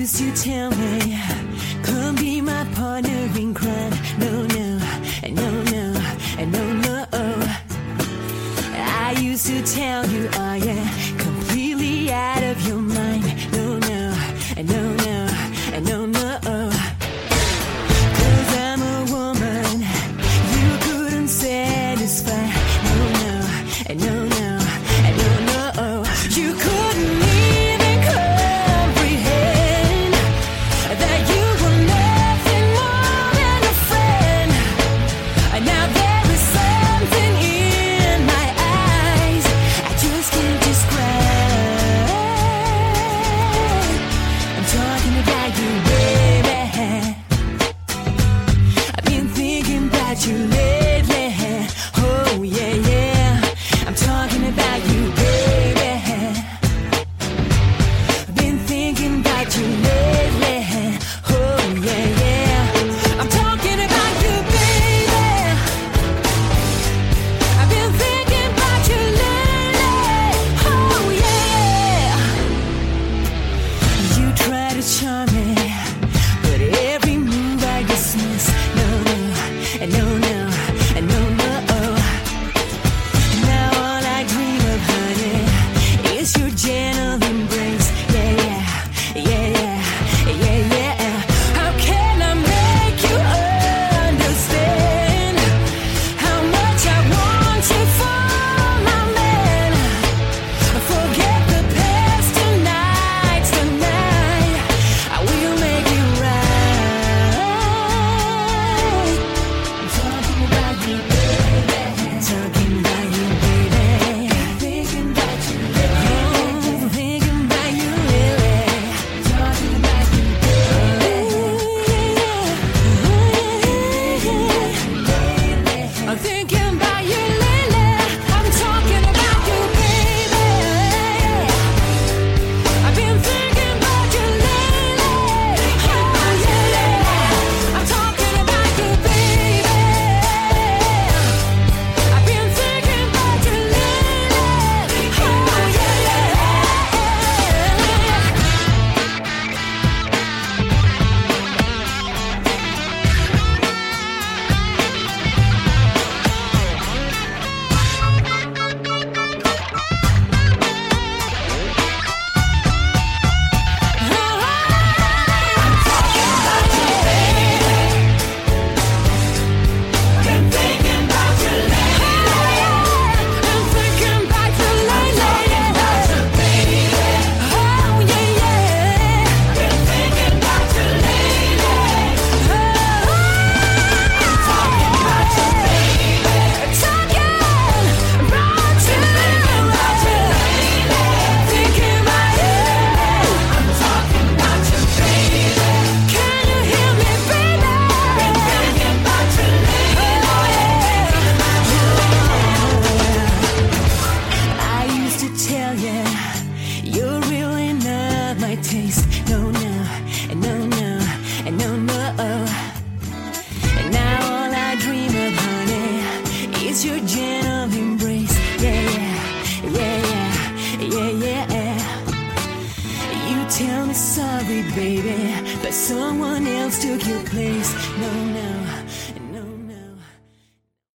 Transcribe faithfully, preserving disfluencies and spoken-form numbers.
used to tell me, come be my partner in crime. No, no, no, no, no, no. I used to tell you, oh yeah, completely out of your mind. No, no, no, no, no, no. Cause I'm a woman you couldn't satisfy. No, no, no, no, no, no. You couldn't even comprehend that you were nothing more than a friend. Now there is something in my eyes I just can't describe. I'm talking about you, baby. I've been thinking about you lately. Oh yeah, yeah. I'm talking about you, baby. I've been thinking about you lately. Oh yeah, yeah. I'm talking about you, baby. I've been thinking about you lately. Oh yeah. You try to charm me, but every move I dismiss. No, no, no, no, no, no. Now all I dream of, honey, is your gentle embrace. Yeah, yeah, yeah, yeah, yeah, yeah. How can I make you understand how much I want you for my man? Forget the past tonight, tonight. I will make it right. I'm talking about you, baby. I'm talking about you, baby. Thinking about you, baby. Oh, thinking about you, baby. Talking about you, baby. I'm thinking about you lately. I'm talking about you, baby. I've been thinking about you lately. Oh yeah, yeah. I'm talking about you, baby. I've been thinking about you lately. Oh yeah, yeah. You're really not my taste. No, no, no, no, no, no. And now all I dream of, honey, is your gentle embrace. Yeah, yeah, yeah, yeah, yeah. You tell me sorry, baby, but someone else took your place. No, no.